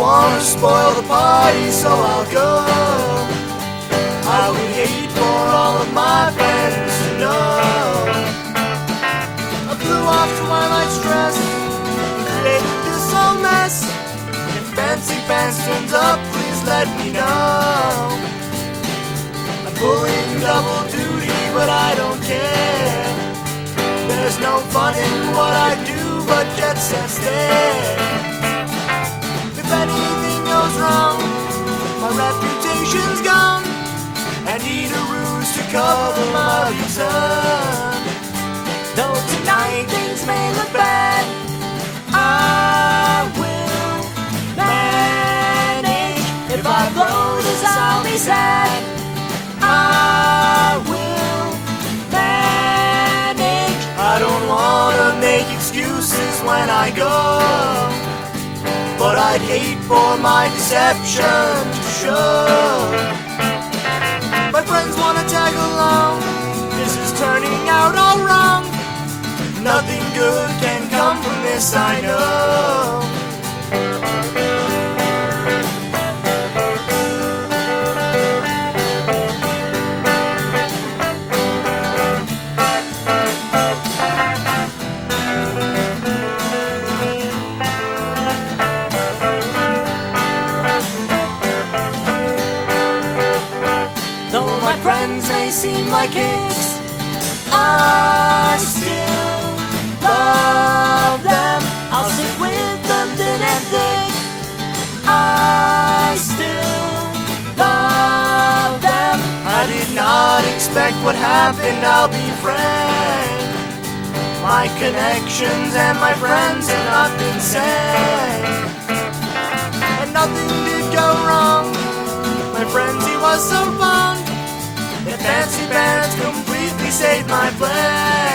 wanna spoil the party, so I'll go. I would hate for all of my friends to know I blew off Twilight's dress and created this whole mess. If Fancy Pants turns up, please let me know. I'm pulling double duty, but I don't care. There's no fun in what I do, but jet set stare. If anything goes wrong, my reputation's gone. I need a ruse to cover my return. Though tonight things may look bad, I will manage. If I blow this, I'll be sad. I will manage. I don't wanna make excuses when I go, but I'd hate for my deception to show. My friends wanna tag along. This is turning out all wrong. Nothing good can come from this, I know. Though my friends may seem like hicks, I still love them. I'll stick with them thin and thick. I still love them. I did not expect what happened, I'll be frank. My connections and my friends have not been sane, and nothing did go wrong. My frenzy was so fond that Fancy Pants completely saved my plan.